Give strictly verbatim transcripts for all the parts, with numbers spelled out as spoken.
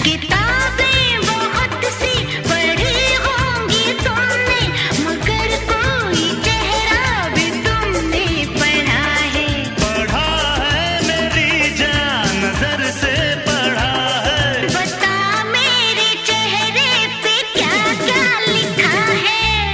किताबें बहुत सी पढ़ी होंगी तुमने, मगर कोई चेहरा भी तुमने पढ़ा है। पढ़ा है मेरी जान, नजर से पढ़ा है। बता मेरे चेहरे पे क्या क्या लिखा है।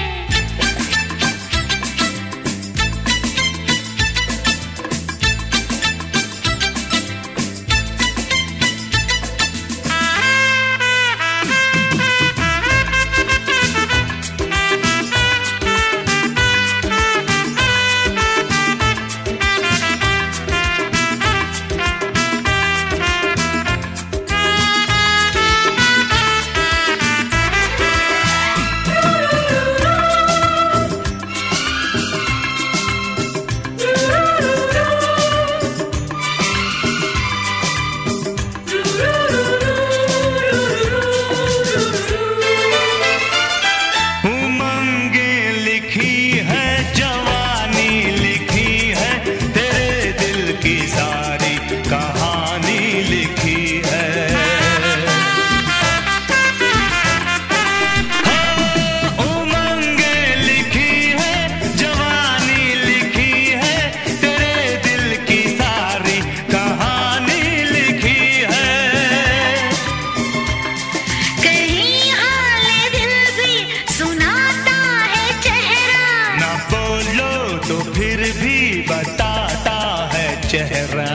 तो फिर भी बताता है चेहरा।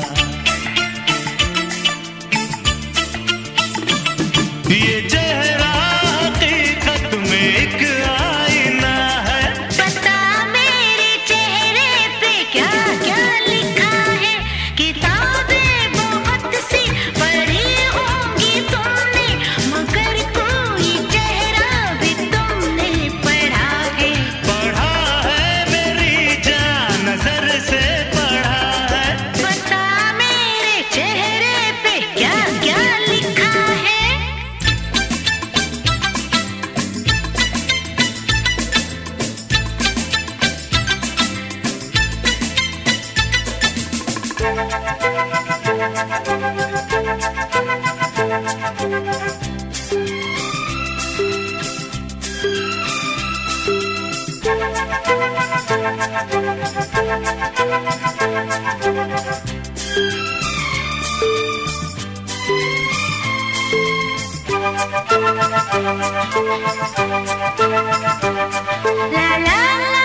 ये चेहरा हकीकत में एक आईना है। बता मेरे चेहरे पे क्या क्या लिखा है। किताबें बहुत सी पढ़ी होंगी तुमने, मगर कोई चेहरा भी तुमने पढ़ा है। पढ़ा है मेरी जान, नजर से पढ़ा है। बता मेरे चेहरे पे क्या क्या लिखा है। La la la